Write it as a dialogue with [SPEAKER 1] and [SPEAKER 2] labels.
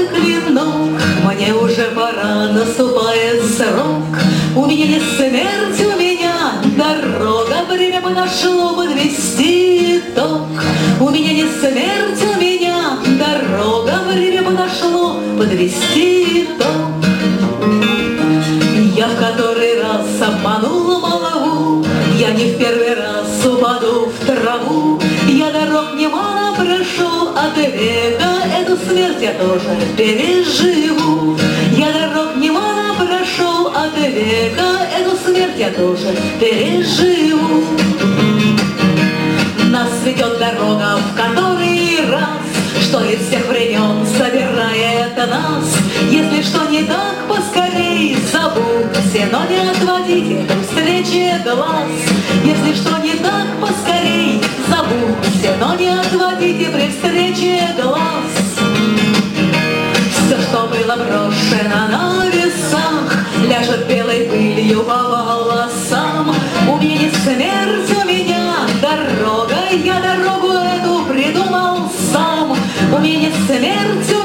[SPEAKER 1] белый клинок. Мне уже пора, наступает срок. У меня не смерть, у меня дорога. Время бы нашло подвести итог. У меня не смерть, у меня дорога. Время бы нашло подвести итог. Я в который раз обманула молву, я не в первый раз упаду в траву. Я дорог немало прошел от века, эту смерть я тоже переживу. Я дорог немало прошел от века, эту смерть я тоже переживу. Нас ведет дорога в который раз, что из всех времен собирает нас. Если что не так, поскорей забудьте, но не отводите при встрече глаз. Если что не так, поскорей забудьте, но не отводите при встрече глаз. Все, что было брошено на весах, ляжет белой пылью по волосам. У меня не смерть, у меня дорога, я дорогу эту придумал сам. У меня не смерть,